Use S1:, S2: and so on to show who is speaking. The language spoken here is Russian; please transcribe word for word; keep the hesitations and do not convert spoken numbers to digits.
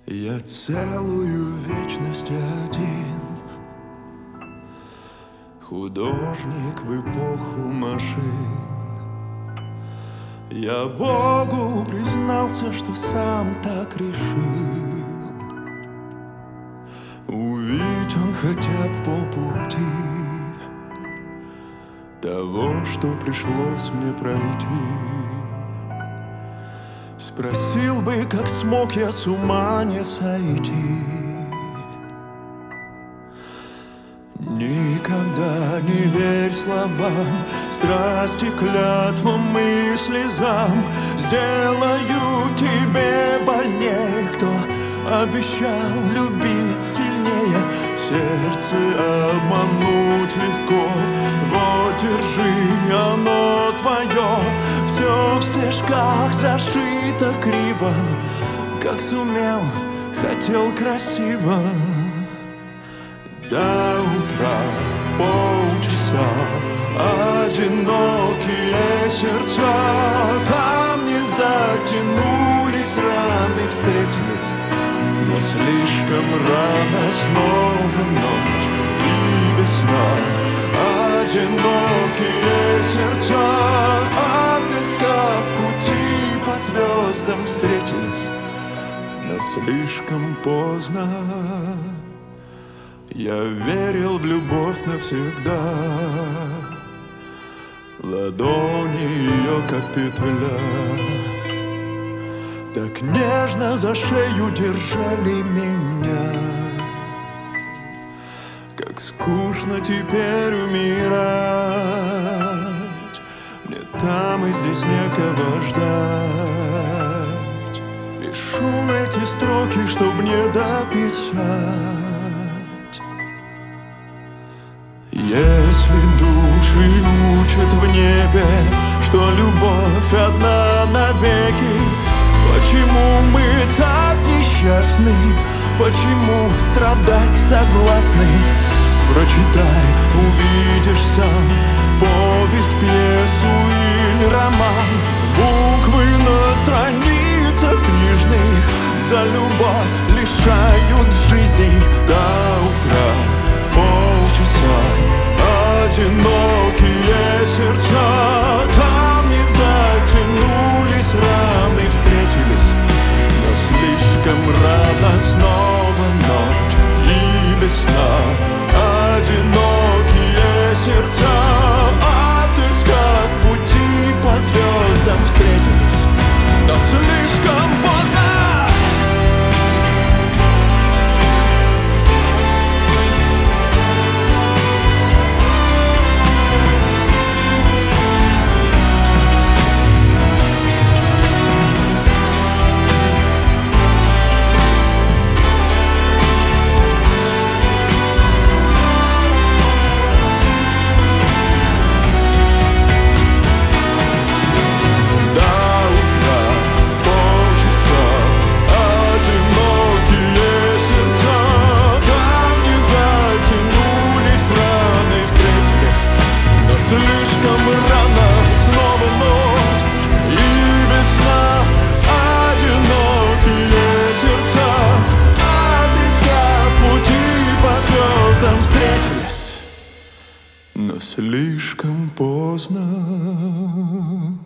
S1: Я целую вечность один, художник в эпоху машин. Я Богу признался, что сам так решил. Увидеть он хотя бы полпути того, что пришлось мне пройти. Спросил бы, как смог я с ума не сойти. Никогда не верь словам, страсти, клятвам и слезам. Сделают тебе больнее, кто обещал любить сильнее. Сердце обмануть легко, вот держи, оно твое. Все в стежках зашито криво, как сумел, хотел красиво. До утра полчаса, одинокие сердца. Там не затянулись раны, встретились, но слишком рано. Снова ночь и без сна. Одинокие сердца, отыскав пути по звездам, встретились, но слишком поздно. Я верил в любовь навсегда. Ладони ее, как петля, так нежно за шею держали меня. Как скучно теперь умирать. Мне там и здесь некого ждать. Пишу эти строки, чтоб не дописать. Если души учат в небе, что любовь одна навеки, почему мы так несчастны? Почему страдать согласны? Прочитай, увидишь сам повесть, пьесу или роман. Буквы на страницах книжных за любовь лишают жизни. До утра полчаса, одинокие сердца. Там не затянулись раны, встретились, но слишком рано. Снова ночь и без сна. Одинокие сердца, отыскав пути по звездам, встретились, но слишком поздно. Слишком рано, снова ночь и без сна. Одинокие сердца, отыскав пути по звездам, встретились, но слишком поздно.